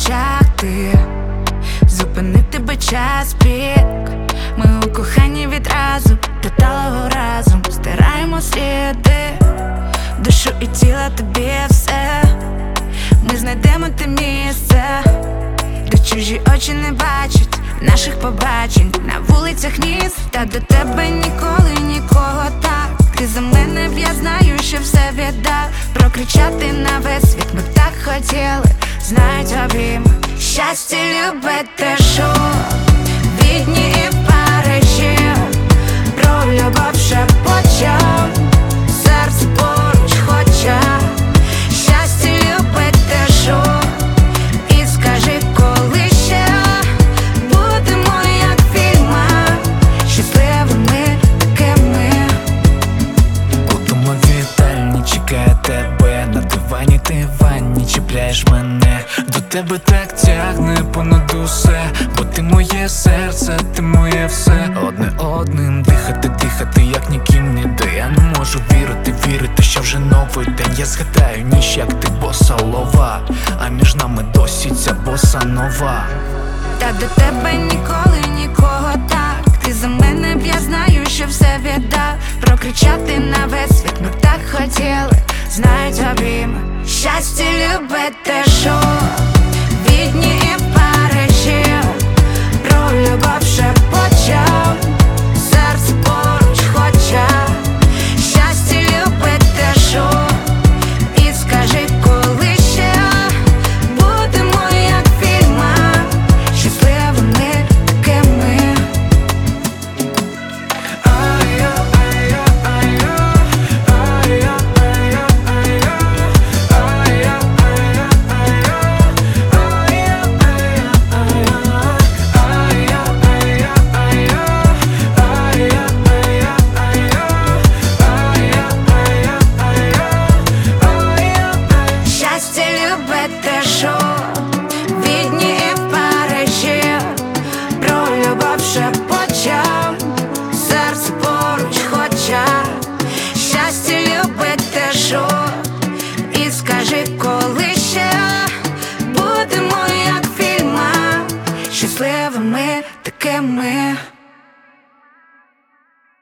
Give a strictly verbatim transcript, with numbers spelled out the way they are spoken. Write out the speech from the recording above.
очах ти, зупинити би час пік. Ми у коханні відразу, деталого разом стираємо сліди, душу і тіло тобі все. Ми знайдемо те місце, де чужі очі не бачать наших побачень на вулицях міст. Та до тебе ніколи нікого так. Ти за мене б, я знаю, що все віддав. Прокричати на весь світ ми так хотіли, знають обійми. Щастя, любити шоу, Відні і в Парижі, про любов шепочем, серце поруч хоче. Щастя, любити шоу, і скажи, коли ще будемо як в фільмах, щасливими такими. У домовій вітальні чекає тебе, на дивані ти в ванні чіпляєш мене. До тебе так тягне понад усе, бо ти моє серце, ти моє все. Одне одним дихати, дихати, як ніким ніде. Я не можу вірити, вірити, що вже новий день. Я згадаю ніч, як ти босалова, а між нами досі ця боса нова. Та до тебе ніколи нікого так. Ти за мене б, я знаю, що все віддав. Прокричати на весь світ ми так хотіли, знають обійми. Щастя, любити шоу, Відні і